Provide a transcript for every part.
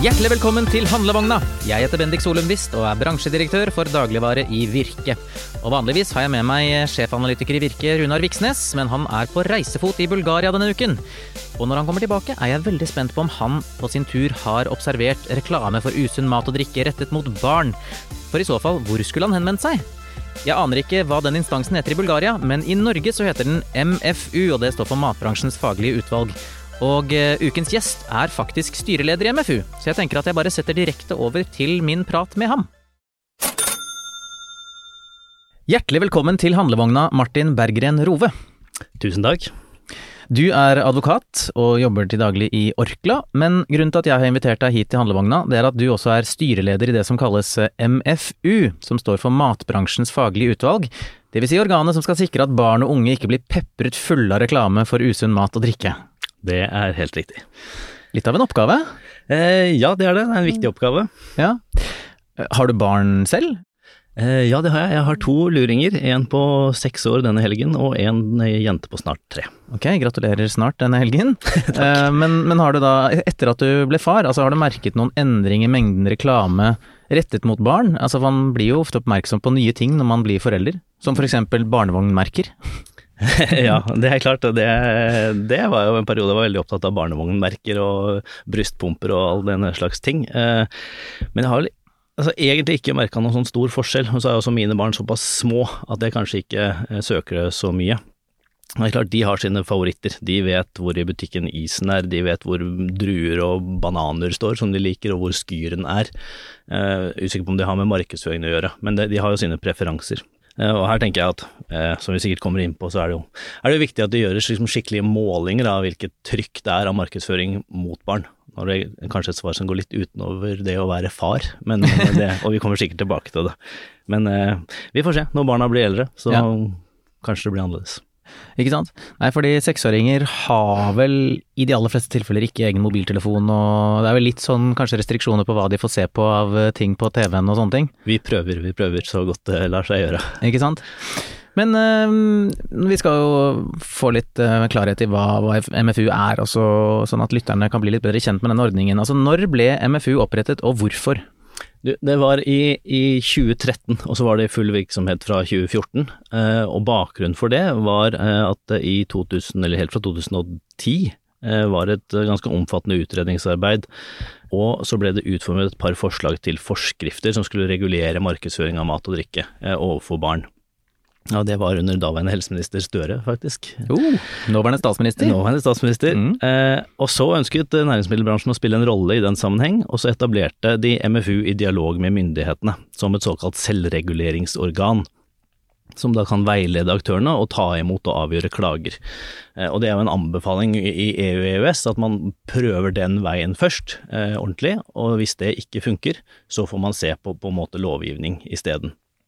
Hjertelig velkommen til Handlevogna. Jeg heter Bendik Solundvist og bransjedirektør for dagligvare i Virke. Og vanligvis har jeg med meg sjefanalytiker i Virke, Runar Viksnes, men han på reisefot i Bulgaria denne uken. Og når han kommer tilbake, jeg veldig spent på om han på sin tur har observert reklame for usunn mat og drikke rettet mot barn. For i så fall, hvor skulle han henvendt seg? Jeg aner ikke hva den instansen heter i Bulgaria, men i Norge så heter den MFU, og det står for Matbransjens faglige utvalg. Og ukens gjest faktisk styreleder i MFU, så jeg tenker at jeg bare setter direkte over til min prat med ham. Hjertelig velkommen til Handlevogna, Martin Berggren Rove. Tusen takk. Du advokat og jobber til daglig i Orkla, men grunnen til at jeg har invitert deg hit til Handlevogna, det at du også styreleder i det som kalles MFU, som står for Matbransjens faglige utvalg. Det vil si organet som skal sikre at barn og unge ikke blir peppret fulle av reklame for usunn mat og drikke. Det helt riktig. Litt av en oppgave? Ja, det det. Det en viktig oppgave. Ja. Har du barn selv? Ja, det har jeg. Jeg har 2 luringer. En på 6 år denne helgen, og en jente på snart 3. Ok, gratulerer snart denne helgen. Men har du da, etter at du ble far, altså har du merket noen endring i mengden reklame rettet mot barn? Altså man blir jo ofte oppmerksom på nye ting når man blir forelder, som for eksempel barnevognmerker. Ja, det klart. Det var jo en periode jeg var veldig opptatt av barnevognmerker og brystpumper og all denne slags ting. Men jeg har egentlig ikke merket noen sånn stor forskjell, og så også mine barn såpass små at jeg kanskje ikke søker det så mye. Det klart, de har sine favoritter. De vet hvor i butikken isen de vet hvor druer og bananer står som de liker, og hvor skyren Usikker på om det har med markedsføring å gjøre, men de har jo sine preferanser. Og her tenker jeg at, som vi sikkert kommer inn på, så det jo viktig at det gjøres liksom skikkelige målinger av hvilket trykk det av markedsføring mot barn. Når det kanskje et svar som går litt utenover det å være far, men og vi kommer sikkert tilbake til det. Men vi får se, når barna blir eldre, så kanskje det blir annerledes. Ikke sant? Nei, fordi 6-åringer har vel i de aller fleste tilfeller ikke egen mobiltelefon, og det vel litt sånn kanskje restriksjoner på hva de får se på av ting på TV-en og sånne ting. Vi prøver så godt det lar seg gjøre. Ikke sant? Men vi skal jo få litt klarhet i hva MFU og sånn at lytterne kan bli litt bedre kjent med den ordningen. Altså, når ble MFU opprettet, og hvorfor? Det var i 2013, og så var det full virksomhet fra 2014, og bakgrunnen for det var at helt fra 2010 var et ganske omfattende utredningsarbeid, og så ble det utformet et par forslag til forskrifter som skulle regulere markedsføring av mat og drikke overfor barn. Ja, det var under daværende helseminister Støre, faktisk. Nåværende statsminister. Og så ønsket næringsmiddelbransjen å spille en rolle i den sammenheng, og så etablerte de MFU i dialog med myndighetene, som et såkalt selvreguleringsorgan, som da kan veilede aktørene og ta imot og avgjøre klager. Og det jo en anbefaling i EU og EØS at man prøver den veien først, ordentlig, og hvis det ikke funker, så får man se på en måte lovgivning i stedet.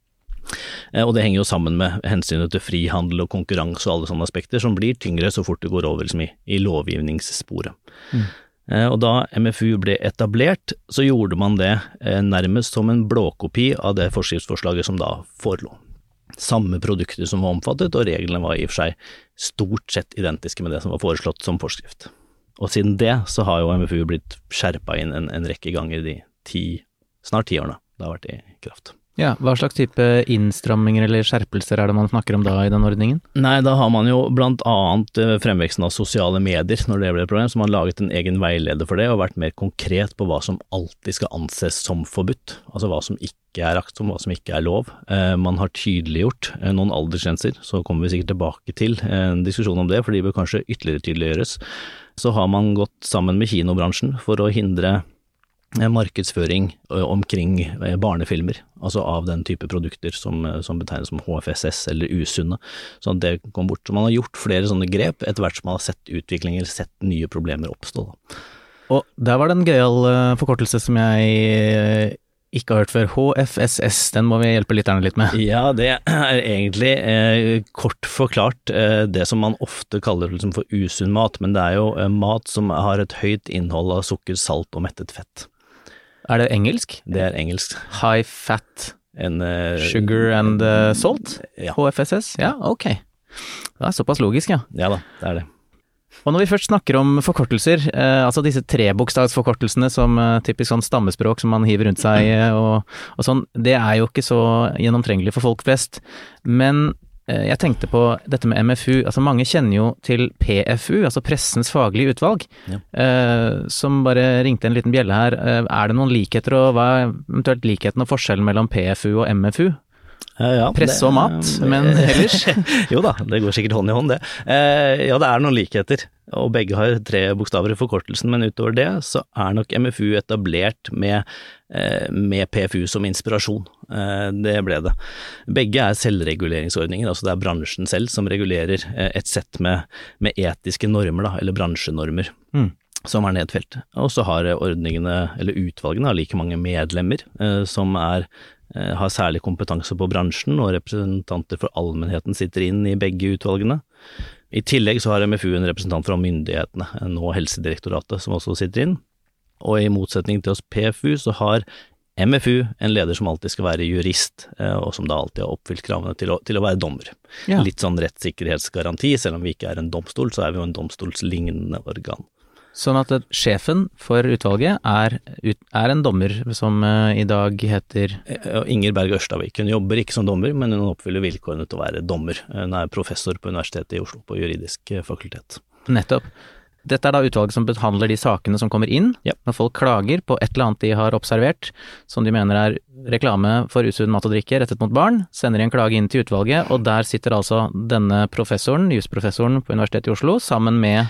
Og det henger jo sammen med hensynet til frihandel og konkurranse og alle sånne aspekter som blir tyngre så fort det går over liksom i lovgivningssporet. Og da MFU ble etablert, så gjorde man det nærmest som en blåkopi av det forskriftsforslaget som da forelå. Samme produkter som var omfattet, og reglene var i og for seg stort sett identiske med det som var foreslått som forskrift. Og siden det så har jo MFU blitt skjerpet inn en rekke ganger de snart 10 årene det har vært i kraft. Ja, hva slags type innstramminger eller skjerpelser det man snakker om da i den ordningen? Nei, da har man jo blant annet fremveksten av sosiale medier når det ble et problem, så man har laget en egen veileder for det og vært mer konkret på hva som alltid skal anses som forbudt, altså hva som ikke aktsom, hva som ikke lov. Man har tydeliggjort noen aldersgrenser, så kommer vi sikkert tilbake til en diskusjon om det, for de bør kanskje ytterligere tydeliggjøres. Så har man gått sammen med kinobransjen for å hindre markedsføring omkring barnefilmer, altså av den type produkter som betegnes som HFSS eller usunne, sånn at det kom bort. Så man har gjort flere sånne grep etter hvert som man har sett utvikling eller sett nye problemer oppstå. Og der var det en gøyal forkortelse som jeg ikke har hørt før, HFSS, den må vi hjelpe lytterne litt med. Ja, det egentlig kort forklart det som man ofte kaller liksom for usunn mat, men det jo mat som har et høyt innhold av sukker, salt og mettet fett. Det engelsk? Det engelsk. High fat, sugar and salt? Ja. HFSS? Ja, ok. Det såpass logisk, ja. Ja da, det det. Og når vi først snakker om forkortelser, altså disse trebokstavsforkortelsene som typisk sånn stammespråk som man hiver rundt seg og sånn, det er jo ikke så gjennomtrengelig for folk flest. Men jeg tenkte på dette med MFU, altså mange kjenner jo til PFU, altså Pressens Faglige Utvalg, som bare ringte en liten bjelle her. Er det noen likheter, og hva er eventuelt likheten og forskjellen mellom PFU og MFU? Ja, presse og mat, men ellers? Jo da, det går sikkert hånd i hånd det. Ja, det er noen likheter, og begge har 3 bokstaver i forkortelsen, men utover det så er nok MFU etablert med PFU som inspirasjon. Det ble det. Begge er selvreguleringsordninger, altså det er bransjen selv som regulerer et sett med etiske normer, da, eller bransjenormer. Som er nedfelt. Og så har ordningene, eller utvalgene, har like mange medlemmer som har særlig kompetanse på bransjen, og representanter for allmennheten sitter inn i begge utvalgene. I tillegg så har MFU en representant fra myndighetene, nå Helsedirektoratet, som også sitter inn. Og i motsetning til oss PFU så har MFU en leder som alltid skal være jurist, og som da alltid har oppfylt kravene til å være dommer. Ja. Litt sånn rettssikkerhetsgaranti, selv om vi ikke er en domstol, så er vi jo en domstolslignende organ. Sånn at sjefen for utvalget er en dommer som i dag heter Inger Berg Ørstavik. Hun jobber ikke som dommer, men hun oppfyller vilkårene til å være dommer. Hun er professor på Universitetet i Oslo på juridisk fakultet. Nettopp. Dette er da utvalget som behandler de sakene som kommer inn, når folk klager på et eller annet de har observert, som de mener er reklame for usunn mat og drikke rettet mot barn, sender de en klage inn til utvalget, og der sitter altså denne professoren, jusprofessoren på Universitetet i Oslo, sammen med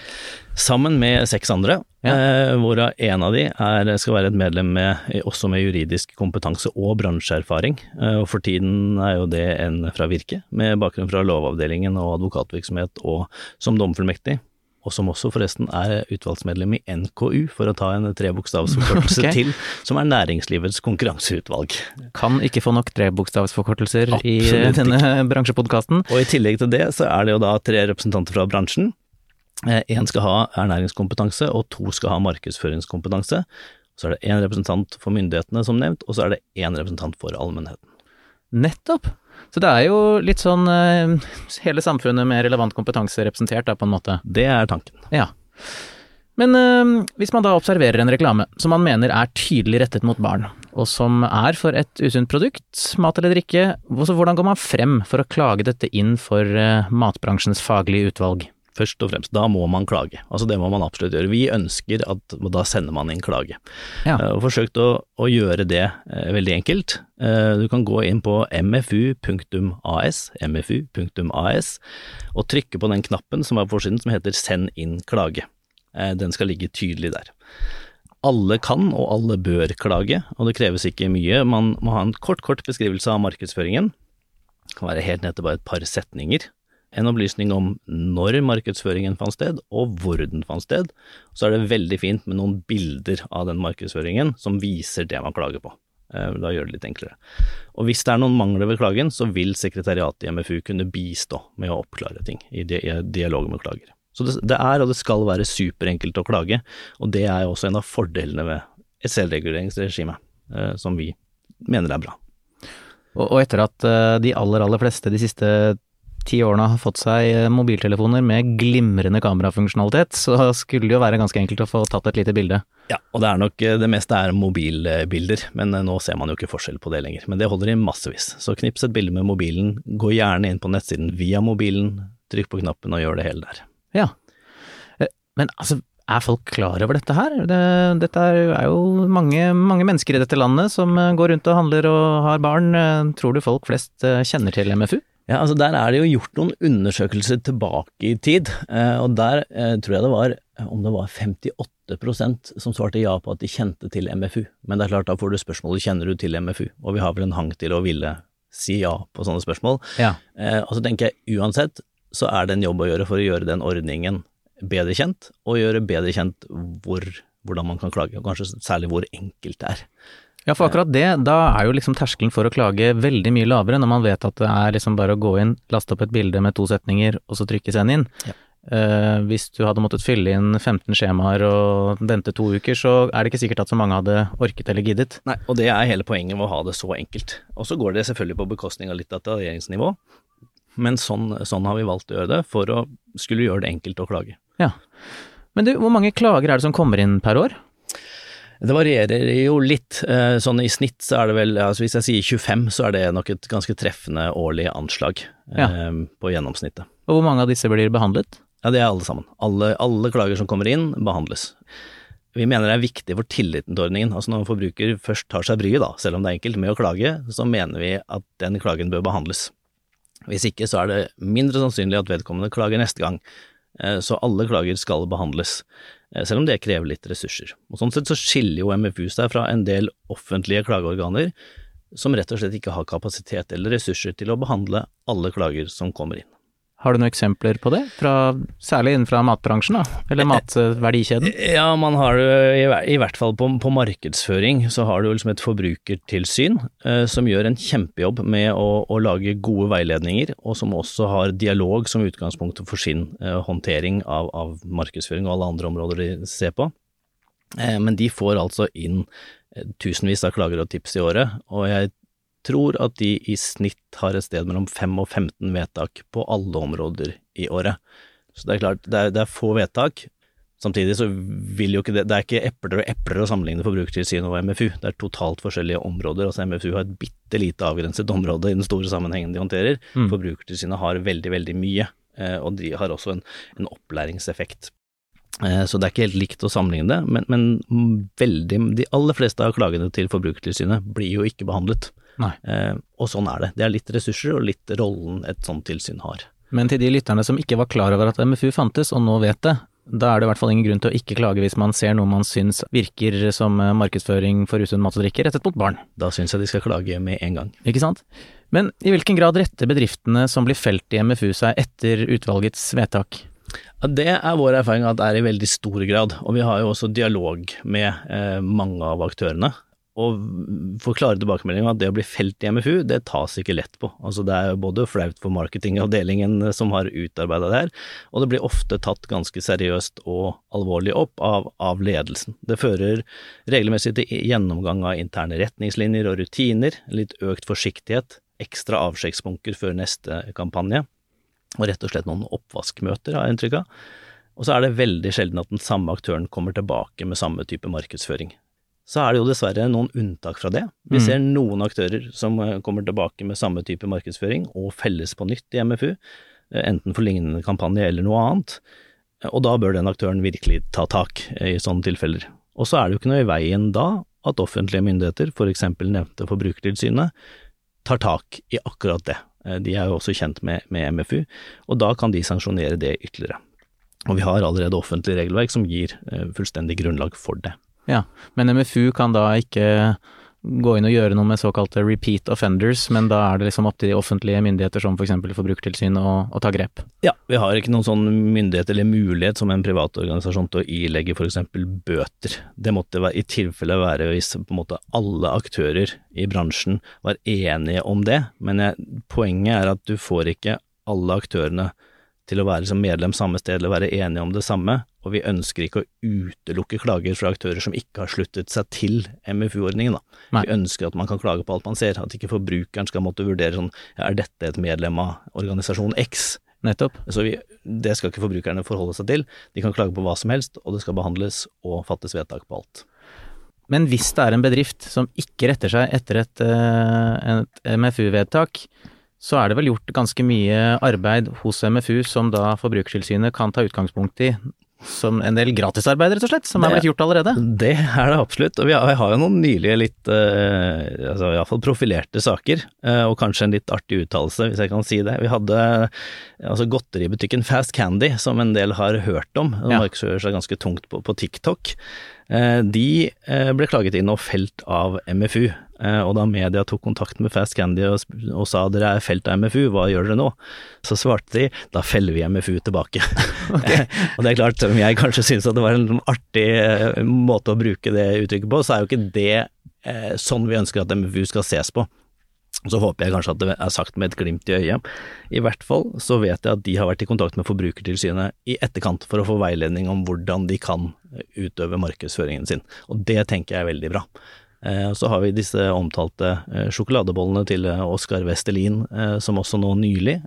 6 andre, hvorav en av de skal være et medlem også med juridisk kompetanse og bransjeerfaring, og for tiden er jo det en fra Virke, med bakgrunn fra lovavdelingen og advokatvirksomhet og som domfullmektig. Og som også forresten er utvalgsmedlem i NKU, for å ta en 3-bokstavsforkortelse til, som er næringslivets konkurranseutvalg. Kan ikke få nok 3-bokstavsforkortelser i denne bransjepodcasten. Og i tillegg til det så er det jo da 3 representanter fra bransjen. 1 skal ha ernæringskompetanse, og 2 skal ha markedsføringskompetanse. Så er det 1 representant for myndighetene som nevnt, og så er det 1 representant for allmennheten. Nettopp! Så det er jo litt sånn hele samfunnet med relevant kompetanse representert da, på en måte. Det er tanken. Ja. Men hvis man da observerer en reklame som man mener er tydelig rettet mot barn, og som er for et usunt produkt, mat eller drikke, hvordan går man frem for å klage dette inn for matbransjens faglige utvalg? Først og fremst, da må man klage. Altså det må man absolutt gjøre. Vi ønsker at da sender man inn klage. Ja. Og forsøkt å gjøre det veldig enkelt. Du kan gå inn på mfu.as, og trykke på den knappen som er på forsiden som heter send inn klage. Den skal ligge tydelig der. Alle kan og alle bør klage, og det kreves ikke mye. Man må ha en kort beskrivelse av markedsføringen. Det kan være helt ned til bare et par setninger. En opplysning om når markedsføringen fant sted, og hvor den fant sted. Så er det veldig fint med noen bilder av den markedsføringen som viser det man klager på. Da gjør det litt enklere. Og hvis det er noen mangler ved klagen, så vil sekretariatet i MFU kunne bistå med å oppklare ting i dialog med klager. Så det er og det skal være superenkelt å klage, og det er også en av fordelene ved et selvreguleringsregime, som vi mener er bra. Og etter at de aller fleste de siste 10 årene har fått seg mobiltelefoner med glimrende kamerafunksjonalitet, så skulle det jo være ganske enkelt å få tatt et lite bilde. Ja, og det er nok, det meste er mobilbilder, men nå ser man jo ikke forskjell på det lenger. Men det holder i massevis. Så knips et bilde med mobilen, gå gjerne inn på nettsiden via mobilen, trykk på knappen og gjør det hele der. Ja, men altså, er folk klar over dette her? Dette er jo mange mennesker i dette landet som går rundt og handler og har barn. Tror du folk flest kjenner til MFU? Ja, altså der er det jo gjort noen undersøkelser tilbake i tid, og der tror jeg det var, om det var 58% som svarte ja på at de kjente til MFU. Men det er klart, da får du spørsmålet, kjenner du til MFU? Og vi har vel en hang til å ville si ja på sånne spørsmål. Ja. Og så tenker jeg, uansett, så er det en jobb å gjøre for å gjøre den ordningen bedre kjent, og gjøre bedre kjent hvordan man kan klage, og kanskje særlig hvor enkelt det er. Ja, for akkurat det, da er jo liksom terskelen for å klage veldig mye lavere når man vet at det er liksom bare å gå inn, laste opp et bilde med 2 setninger, og så trykke send inn. Ja. Hvis du hadde måttet fylle inn 15 skjemaer og vente 2 uker, så er det ikke sikkert at så mange hadde orket eller giddet. Nei, og det er hele poenget med å ha det så enkelt. Og så går det selvfølgelig på bekostning av litt detaljeringsnivå, men sånn har vi valgt å gjøre det for å skulle gjøre det enkelt å klage. Ja. Men hvor mange klager er det som kommer inn per år? Det varierer jo litt, sånn i snitt så er det vel, altså hvis jeg sier 25 så er det nok et ganske treffende årlig anslag på gjennomsnittet. Og hvor mange av disse blir behandlet? Ja, det er alle sammen. Alle klager som kommer inn behandles. Vi mener det er viktig for tilliten til ordningen. Altså når en forbruker først tar seg bryet da, selv om det er enkelt med å klage, så mener vi at den klagen bør behandles. Hvis ikke så er det mindre sannsynlig at vedkommende klager neste gang. Så alle klager skal behandles, selv om det krever litt ressurser. Og sånn sett så skiller jo MFU seg fra en del offentlige klageorganer som rett og slett ikke har kapasitet eller ressurser til å behandle alle klager som kommer inn. Har du noen eksempler på det, særlig innenfra matbransjen da, eller matverdikjeden? Ja, man har i hvert fall på markedsføring, så har du liksom et forbrukertilsyn som gjør en kjempejobb med å lage gode veiledninger, og som også har dialog som utgangspunkt for sin håndtering av markedsføring og alle andre områder de ser på. Men de får altså inn tusenvis av klager og tips i året, og jeg tror at de i snitt har et sted mellom 5 og 15 vedtak på alle områder i året. Så det er klart, det er få vedtak. Samtidig så vil jo ikke det er ikke epler og epler å sammenligne Forbrukertilsynet og MFU. Det er totalt forskjellige områder. Altså MFU har et bitte lite avgrenset område i den store sammenhengen de håndterer. Forbrukertilsynet har veldig, veldig mye, og de har også en opplæringseffekt. Så det er ikke helt likt å sammenligne det, men de aller fleste av klagene til Forbrukertilsynet blir jo ikke behandlet. Og sånn er det. Det er litt ressurser og litt rollen et sånt tilsyn har. Men til de lytterne som ikke var klar over at MFU fantes, og nå vet det, da er det i hvert fall ingen grunn til å ikke klage hvis man ser noe man syns virker som markedsføring for usunn mat og drikke rettet mot barn. Da syns jeg de skal klage med en gang. Ikke sant? Men i hvilken grad retter bedriftene som blir felt i MFU seg etter utvalgets vedtak? Ja, det er vår erfaring at det er i veldig stor grad, og vi har jo også dialog med mange av aktørene. Og for klare tilbakemeldinger at det å bli felt i MFU, det tas ikke lett på. Altså det er jo både flaut for marketingavdelingen som har utarbeidet det her, og det blir ofte tatt ganske seriøst og alvorlig opp av ledelsen. Det fører regelmessig til gjennomgang av interne retningslinjer og rutiner, litt økt forsiktighet, ekstra avsjekkspunkter før neste kampanje, og rett og slett noen oppvaskmøter, har jeg inntrykk av. Og så er det veldig sjelden at den samme aktøren kommer tilbake med samme type markedsføring. Så er det jo dessverre noen unntak fra det. Vi ser noen aktører som kommer tilbake med samme type markedsføring og felles på nytt i MFU, enten for lignende kampanje eller noe annet, og da bør den aktøren virkelig ta tak i sånne tilfeller. Og så er det jo ikke noe i veien da at offentlige myndigheter, for eksempel nevnte Forbrukertilsynet, tar tak i akkurat det. De er jo også kjent med MFU, og da kan de sanksjonere det ytterligere. Og vi har allerede offentlig regelverk som gir fullstendig grunnlag for det. Ja, men MFU kan da ikke gå inn og gjøre noe med såkalte repeat offenders, men da er det liksom opp til de offentlige myndigheter som for eksempel Forbrukertilsynet å ta grep. Ja, vi har ikke noen sånn myndighet eller mulighet som en privat organisasjon til å ilegge for eksempel bøter. Det måtte i tilfelle være hvis på en måte alle aktører i bransjen var enige om det, men poenget er at du får ikke alle aktørene til å være som medlem samme sted eller være enige om det samme, og vi ønsker ikke å utelukke klager fra aktører som ikke har sluttet seg til MFU-ordningen. Vi ønsker at man kan klage på alt man ser, at ikke forbrukeren skal måtte vurdere sånn, er dette et medlem av organisasjon X? Nettopp. Så det skal ikke forbrukerne forholde seg til. De kan klage på hva som helst, og det skal behandles og fattes vedtak på alt. Men hvis det er en bedrift som ikke retter seg etter et MFU-vedtak, så er det vel gjort ganske mye arbeid hos MFU som da Forbrukertilsynet kan ta utgangspunkt i som en del gratisarbeid, rett og slett, som er blitt gjort allerede? Det er det absolutt, og vi har jo noen nylige litt, altså i hvert fall profilerte saker, og kanskje en litt artig uttalelse, hvis jeg kan si det. Vi hadde altså godteributikken Fast Candy, som en del har hørt om, den markedsfører seg ganske tungt på TikTok. De ble klaget inn og felt av MFU, og da media tok kontakt med Fast Candy og sa dere er felt av MFU, hva gjør dere nå? Så svarte de, da feller vi MFU tilbake. Og det er klart, om jeg kanskje synes at det var en artig måte å bruke det uttrykket på, så er jo ikke det sånn vi ønsker at MFU skal ses på. Så håper jeg kanskje at det er sagt med et glimt i øyet. I hvert fall så vet jeg at de har vært i kontakt med Forbrukertilsynet i etterkant for å få veiledning om hvordan de kan utøve markedsføringen sin. Og det tenker jeg er veldig bra. Og så har vi disse omtalte sjokoladebollene til Oskar Vestelin, som også nå nylig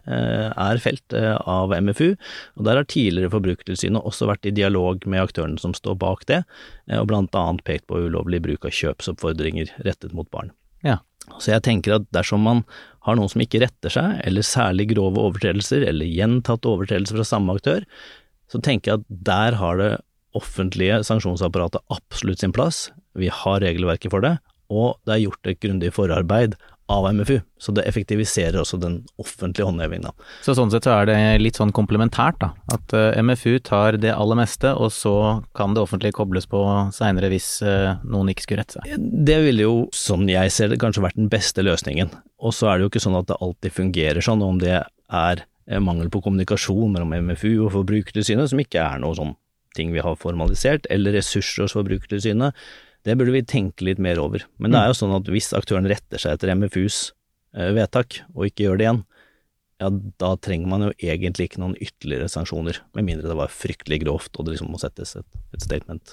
felt av MFU, og der har tidligere Forbrukertilsynet også vært i dialog med aktørene som står bak det, og blant annet pekt på ulovlig bruk av kjøpsoppfordringer rettet mot barn. Ja. Så jeg tenker at dersom man har noen som ikke retter seg, eller særlig grove overtredelser, eller gjentatt overtredelser fra samme aktør, så tenker jeg at der har det offentlige sanksjonsapparatet absolutt sin plass. Vi har regelverket for det, og det er gjort et grundig forarbeid av MFU, så det effektiviserer også den offentlige håndhevingen. Så sånn sett så er det litt sånn komplementært da, at MFU tar det aller meste, og så kan det offentlige kobles på senere hvis noen ikke skulle rette seg. Det ville jo, som jeg ser det, kanskje vært den beste løsningen. Og så er det jo ikke sånn at det alltid fungerer sånn, om det er mangel på kommunikasjon mellom MFU og Forbrukertilsynet, som ikke er noe sånn ting vi har formalisert, eller ressurser hos Forbrukertilsynet, det burde vi tenke litt mer over. Men det er jo sånn at hvis aktøren retter seg etter MFUs vedtak, og ikke gjør det igjen, ja, da trenger man jo egentlig ikke noen ytterligere sanksjoner, med mindre det var fryktelig grovt, og det liksom må settes et statement.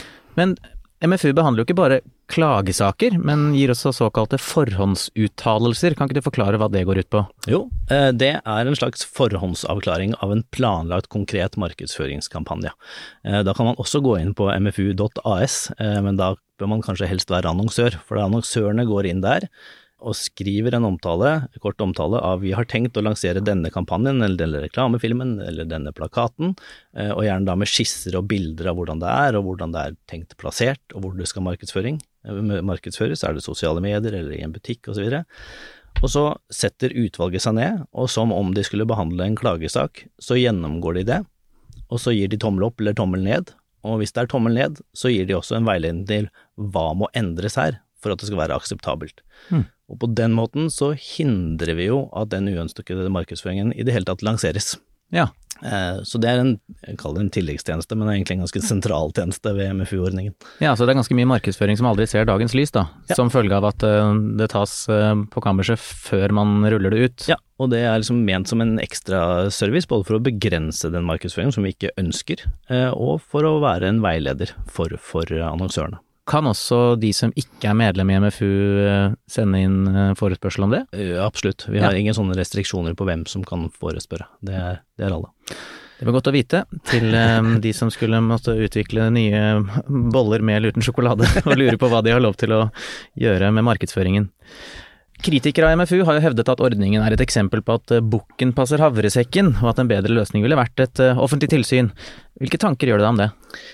Men MFU behandler jo ikke bare klagesaker, men gir også såkalte forhåndsuttalelser. Kan ikke du forklare hva det går ut på? Jo, det er en slags forhåndsavklaring av en planlagt konkret markedsføringskampanje. Da kan man også gå inn på mfu.as, men da bør man kanskje helst være annonsør, for annonsørene går inn der og skriver en kort omtale av vi har tenkt å lansere denne kampanjen, eller denne reklamefilmen, eller denne plakaten, og gjerne da med skisser og bilder av hvordan det er, og hvordan det er tenkt plassert, og hvor det skal markedsføres, er det sosiale medier, eller i en butikk, og så videre. Og så setter utvalget seg ned, og som om de skulle behandle en klagesak, så gjennomgår de det, og så gir de tommel opp eller tommel ned, og hvis det er tommel ned, så gir de også en veiledning til hva må endres her, for at det skal være akseptabelt. Og på den måten så hindrer vi jo at den uønskede markedsføringen i det hele tatt lanseres. Ja. Så det er jeg kaller det en tilleggstjeneste, men det er egentlig en ganske sentral tjeneste ved MFU-ordningen. Ja, så det er ganske mye markedsføring som aldri ser dagens lys da, som følge av at det tas på kammerset før man ruller det ut. Ja, og det er liksom ment som en ekstra service, både for å begrense den markedsføringen som vi ikke ønsker, og for å være en veileder for annonsørene. Kan også de som ikke er medlem i MFU sende inn forespørsel om det? Absolutt. Vi har ingen sånne restriksjoner på hvem som kan forespørre. Det er alle. Det var godt å vite til de som skulle måtte utvikle nye boller med eller uten sjokolade og lure på hva de har lov til å gjøre med markedsføringen. Kritikere av MFU har jo hevdet at ordningen er et eksempel på at bukken passer havresekken, og at en bedre løsning ville vært et offentlig tilsyn. Hvilke tanker gjør du deg om det?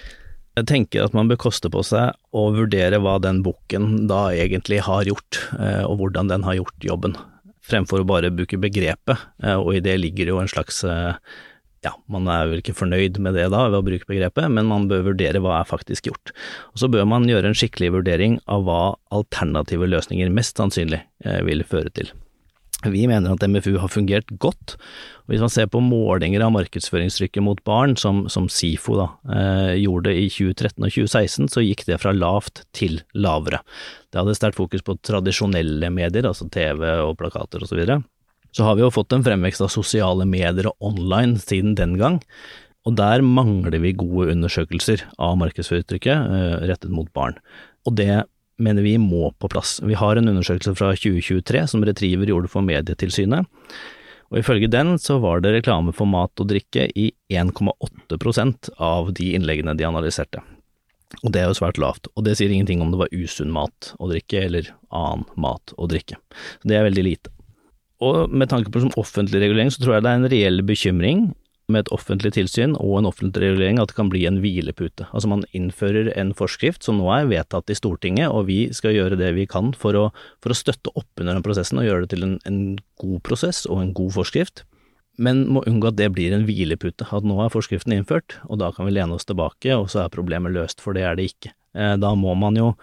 Jeg tenker at man bør koste på seg å vurdere hva den boken da egentlig har gjort, og hvordan den har gjort jobben, fremfor å bare bruke begrepet, og i det ligger jo en slags, man er jo ikke fornøyd med det da ved å bruke begrepet, men man bør vurdere hva er faktisk gjort. Og så bør man gjøre en skikkelig vurdering av hva alternative løsninger mest sannsynlig vil føre til. Vi mener at MFU har fungert godt, og hvis man ser på målinger av markedsføringstrykket mot barn, som SIFO gjorde i 2013 og 2016, så gikk det fra lavt til lavere. Det hadde sterkt fokus på tradisjonelle medier, altså TV og plakater og så videre. Så har vi jo fått en fremvekst av sosiale medier og online siden den gang, og der mangler vi gode undersøkelser av markedsføringstrykket rettet mot barn. Og det mener vi må på plass. Vi har en undersøkelse fra 2023 som Retriever gjorde for Medietilsynet, og ifølge den så var det reklame for mat og drikke i 1,8% av de innleggene de analyserte. Og det er jo svært lavt, og det sier ingenting om det var usunn mat og drikke eller annen mat og drikke. Så det er veldig lite. Og med tanke på som offentlig regulering så tror jeg det er en reell bekymring med et offentlig tilsyn og en offentlig regulering at det kan bli en hvilepute. Altså man innfører en forskrift som nå er vedtatt i Stortinget, og vi skal gjøre det vi kan for å støtte opp under den prosessen og gjøre det til en god prosess og en god forskrift, men må unngå at det blir en hvilepute, at nå er forskriften innført, og da kan vi lene oss tilbake, og så er problemet løst, for det er det ikke. Da må man jo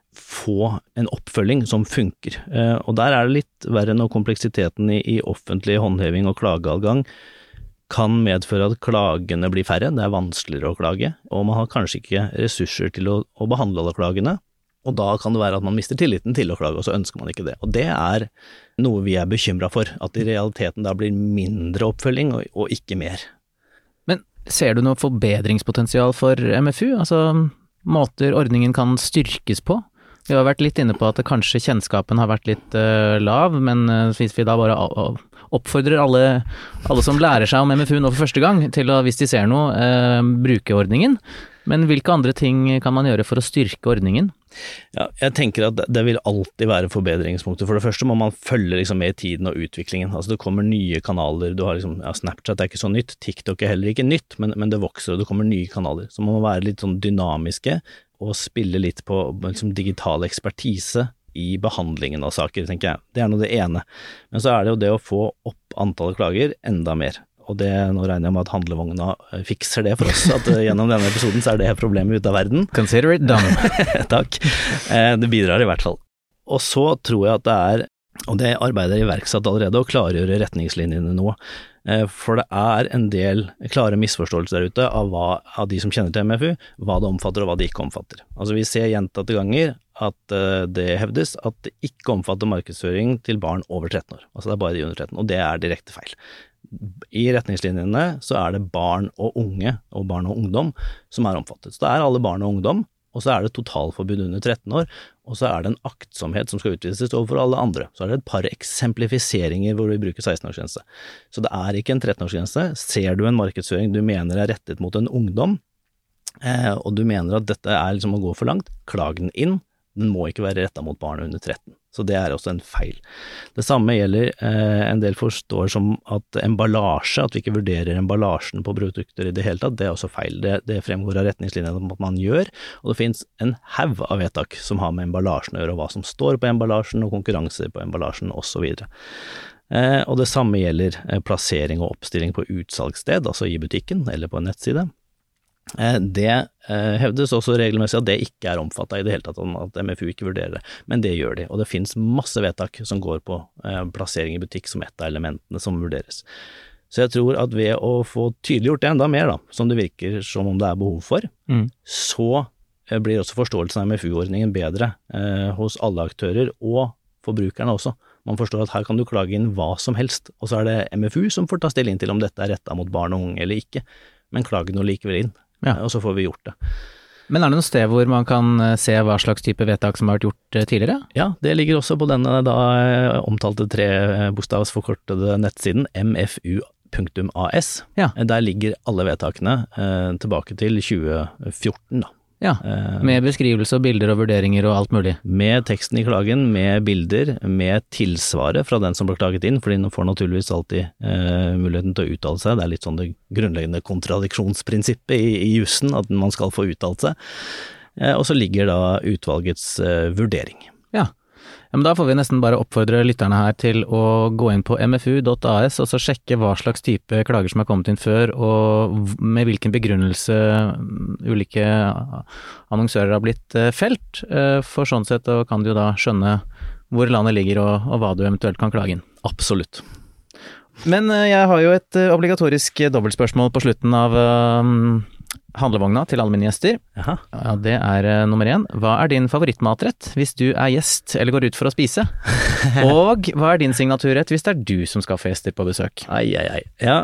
få en oppfølging som funker, og der er det litt verre når kompleksiteten i offentlig håndheving og klageadgang kan medføre at klagene blir færre, det er vanskeligere å klage, og man har kanskje ikke ressurser til å behandle alle klagene, og da kan det være at man mister tilliten til å klage, og så ønsker man ikke det. Og det er noe vi er bekymret for, at i realiteten da blir mindre oppfølging og ikke mer. Men ser du noe forbedringspotensial for MFU? Altså måter ordningen kan styrkes på? Vi har vært litt inne på at kanskje kjennskapen har vært litt lav, men hvis vi da bare oppfordrer alle som lærer seg om MFU nå for første gang, til å, hvis de ser noe, bruke ordningen. Men hvilke andre ting kan man gjøre for å styrke ordningen? Ja, jeg tenker at det vil alltid være forbedringspunkter. For det første må man følge liksom med i tiden og utviklingen. Altså det kommer nye kanaler, du har liksom, Snapchat er ikke så nytt, TikTok er heller ikke nytt, men det vokser og det kommer nye kanaler. Så man må være litt sånn dynamiske og spille litt på liksom, digital ekspertise i behandlingen av saker, tenker jeg. Det er det ene. Men så er det jo det å få opp antallet klager enda mer. Og det, nå regner jeg med at handlevogna fikser det for oss, at gjennom denne episoden så er det problemet ute av verden. Consider it done. Takk. Det bidrar i hvert fall. Og så tror jeg at det er, og det arbeider iverksatt allerede, å klargjøre retningslinjene nå. For det er en del klare misforståelser der ute av de som kjenner til MFU, hva det omfatter og hva det ikke omfatter. Altså vi ser gjentatte ganger at det hevdes at det ikke omfatter markedsføring til barn over 13 år. Altså det er bare de under 13, og det er direkte feil. I retningslinjene så er det barn og unge og barn og ungdom som er omfattet. Så det er alle barn og ungdom, og så er det totalforbud under 13 år, og så er det en aktsomhet som skal utvises overfor alle andre. Så er det et par eksemplifiseringer hvor vi bruker 16-årsgrense. Så det er ikke en 13-årsgrense. Ser du en markedsføring du mener er rettet mot en ungdom, og du mener at dette er liksom å gå for langt, klag den inn. Den må ikke være rettet mot barn under 13. Så det er også en feil. Det samme gjelder en del forstår som at emballasje, at vi ikke vurderer emballasjen på produkter i det hele tatt, det er også feil. Det fremgår av retningslinjene om at man gjør, og det finnes en haug av vedtak som har med emballasjen å gjøre, og hva som står på emballasjen, og konkurranser på emballasjen, og så videre. Og det samme gjelder plassering og oppstilling på utsalgssted, altså i butikken eller på en nettside. Det hevdes også regelmessig at det ikke er omfattet i det hele tatt, at MFU ikke vurderer det, men det gjør de, og det finnes masse vedtak som går på plassering i butikk som et av elementene som vurderes. Så jeg tror at ved å få tydeliggjort det enda mer da, som det virker som om det er behov for, så blir også forståelsen av MFU-ordningen bedre hos alle aktører og forbrukerne også. Man forstår at her kan du klage inn hva som helst, og så er det MFU som får ta stilling til om dette er rettet mot barn og unge eller ikke, men klage noe likevel inn. Ja. Og så får vi gjort det. Men er det noen sted hvor man kan se hva slags type vedtak som har vært gjort tidligere? Ja, det ligger også på denne da omtalte 3-bokstavsforkortede nettsiden mfu.as. Ja. Der ligger alle vedtakene tilbake til 2014 da. Ja, med beskrivelse og bilder og vurderinger og alt mulig. Med teksten i klagen, med bilder, med tilsvaret fra den som ble klaget inn, fordi den får naturligvis alltid muligheten til å uttale seg. Det er litt sånn det grunnleggende kontradiksjonsprinsippet i jussen, at man skal få uttalt seg. Og så ligger da utvalgets vurdering. Ja. Ja, men da får vi nesten bare oppfordre lytterne her til å gå inn på mfu.as og så sjekke hva slags type klager som har kommet inn før, og med hvilken begrunnelse ulike annonsører har blitt felt. For sånn sett kan du jo da skjønne hvor landet ligger og hva du eventuelt kan klage inn. Absolutt. Men jeg har jo et obligatorisk dobbeltspørsmål på slutten av handlevogna til alle mine gjester. Jaha. Ja, det er nummer 1. Hva er din favorittmatrett hvis du er gjest eller går ut for å spise? Og hva er din signaturrett hvis det er du som skal få gjester på besøk? Ja,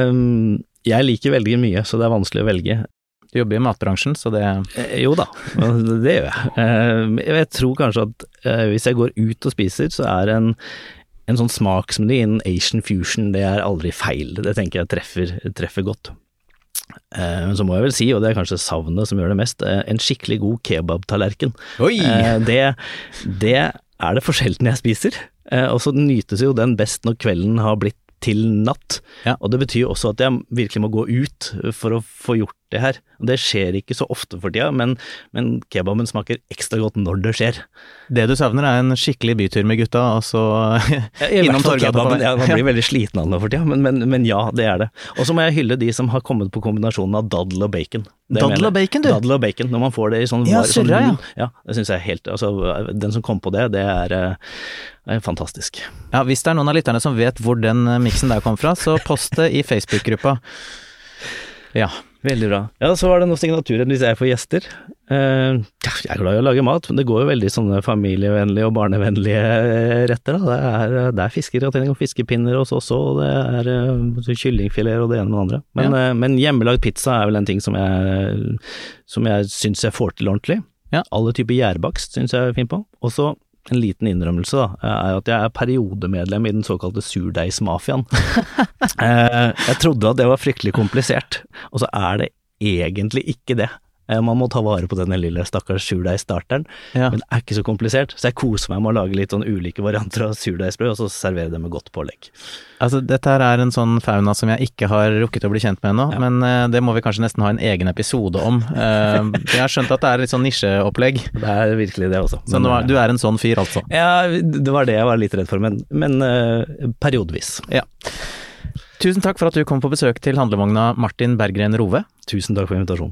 jeg liker veldig mye, så det er vanskelig å velge. Du jobber i matbransjen, så det... Jo da, det gjør jeg. Jeg tror kanskje at hvis jeg går ut og spiser, så er en sånn smaksmeny innen Asian fusion, det er aldri feil. Det tenker jeg treffer godt. Men så må jeg vel si, og det er kanskje savnet som gjør det mest, en skikkelig god kebab-tallerken. Det er det for sjelden jeg spiser, og så nytes jo den best når kvelden har blitt til natt, og det betyr også at jeg virkelig må gå ut for å få gjort det her. Det skjer ikke så ofte for tida, men kebaben smaker ekstra godt når det skjer. Det du savner er en skikkelig bytur med gutta, og så innom Torgata. Man blir veldig sliten av det for tida, men ja, det er det. Og så må jeg hylle de som har kommet på kombinasjonen av daddel og bacon. Daddel og bacon, du? Daddel og bacon, når man får det i sånn... Ja, surra, ja. Ja, det synes jeg helt... Altså, den som kom på det er fantastisk. Ja, hvis det er noen av lytterne som vet hvor den miksen der kom fra, så post det i Facebook-gruppa. Ja. Veldig bra. Ja, så var det noe signaturen hvis jeg får gjester. Jeg er glad i å lage mat, men det går jo veldig sånne familievennlige og barnevennlige retter da. Det er fiskegratering og fiskepinner hos oss også, og det er kyllingfilet og det ene med det andre. Men hjemmelagd pizza er vel en ting som jeg synes jeg får til ordentlig. Ja. Alle typer gjærbakst synes jeg er fint på. Og så en liten innrømmelse da, er at jeg er periodemedlem i den såkalte surdeigsmafiaen. Jeg trodde at det var fryktelig komplisert, og så er det egentlig ikke det. Man må ta vare på denne lille stakkars surdeigstarteren, men det er ikke så komplisert, så jeg koser meg med å lage litt sånn ulike varianter av surdeigsbrød, og så servere det med godt pålegg. Altså, dette her er en sånn fauna som jeg ikke har rukket å bli kjent med ennå, men det må vi kanskje nesten ha en egen episode om. Jeg har skjønt at det er litt sånn nisjeopplegg. Det er virkelig det også. Så du er en sånn fyr altså? Ja, det var det jeg var litt redd for, men periodevis. Ja. Tusen takk for at du kom på besøk til handlevogna, Martin Berggren Rove. Tusen takk for invitasjonen.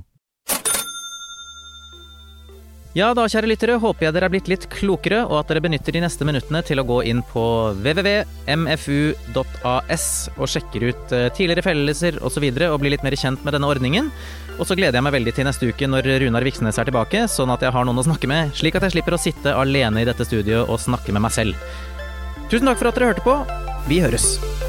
Ja da, kjære lyttere, håper jeg dere er blitt litt klokere, og at dere benytter de neste minuttene til å gå inn på www.mfu.as og sjekker ut tidligere fellelser og så videre, og bli litt mer kjent med denne ordningen. Og så gleder jeg meg veldig til neste uke når Runar Viksnes er tilbake, sånn at jeg har noen å snakke med, slik at jeg slipper å sitte alene i dette studioet og snakke med meg selv. Tusen takk for at dere hørte på. Vi høres!